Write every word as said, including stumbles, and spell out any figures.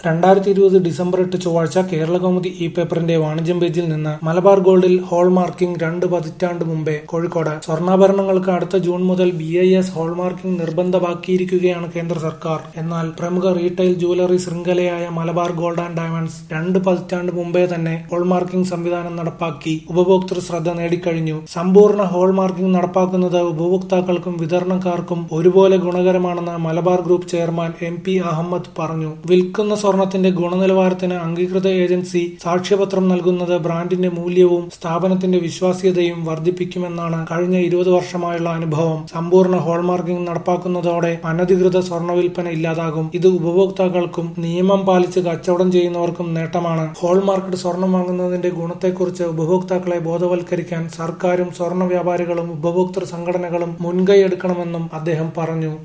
രണ്ടായിരത്തി ഇരുപത് ഡിസംബർ എട്ട് ചൊവ്വാഴ്ച കേരളകൗമുദി ഇ പേപ്പറിന്റെ വാണിജ്യം പേജിൽ നിന്ന് മലബാർ ഗോൾഡിൽ ഹോൾമാർക്കിംഗ് രണ്ട് പതിറ്റാണ്ട് മുമ്പേ കോഴിക്കോട് സ്വർണ്ണാഭരണങ്ങൾക്ക് അടുത്ത ജൂൺ മുതൽ ബി ഐ എസ് ഹോൾമാർക്കിംഗ് നിർബന്ധമാക്കിയിരിക്കുകയാണ് കേന്ദ്ര സർക്കാർ. എന്നാൽ പ്രമുഖ റീറ്റെയിൽ ജുവലറി ശൃംഖലയായ മലബാർ ഗോൾഡ് ആൻഡ് ഡയമണ്ട്സ് രണ്ട് പതിറ്റാണ്ട് മുമ്പേ തന്നെ ഹോൾമാർക്കിംഗ് സംവിധാനം നടപ്പാക്കി ഉപഭോക്തൃ ശ്രദ്ധ നേടിക്കഴിഞ്ഞു. സമ്പൂർണ്ണ ഹോൾമാർക്കിംഗ് നടപ്പാക്കുന്നത് ഉപഭോക്താക്കൾക്കും വിതരണക്കാർക്കും ഒരുപോലെ ഗുണകരമാണെന്ന് Malabar group chairman M P Ahmed പറഞ്ഞു. വിൽക്കുന്ന സ്വർണത്തിന്റെ ഗുണനിലവാരത്തിന് അംഗീകൃത ഏജൻസി സാക്ഷ്യപത്രം നൽകുന്നത് ബ്രാൻഡിന്റെ മൂല്യവും സ്ഥാപനത്തിന്റെ വിശ്വാസ്യതയും വർദ്ധിപ്പിക്കുമെന്നാണ് കഴിഞ്ഞ ഇരുപത് വർഷമായുള്ള അനുഭവം. സമ്പൂർണ്ണ ഹോൾമാർക്കിംഗ് നടപ്പാക്കുന്നതോടെ അനധികൃത സ്വർണ്ണ വിൽപ്പന ഇല്ലാതാകും. ഇത് ഉപഭോക്താക്കൾക്കും നിയമം പാലിച്ച് കച്ചവടം ചെയ്യുന്നവർക്കും നേട്ടമാണ്. ഹോൾമാർക്കഡ് സ്വർണം വാങ്ങുന്നതിന്റെ ഗുണത്തെക്കുറിച്ച് ഉപഭോക്താക്കളെ ബോധവൽക്കരിക്കാൻ സർക്കാരും സ്വർണ്ണ വ്യാപാരികളും ഉപഭോക്തൃ സംഘടനകളും മുൻകൈയെടുക്കണമെന്നും അദ്ദേഹം പറഞ്ഞു.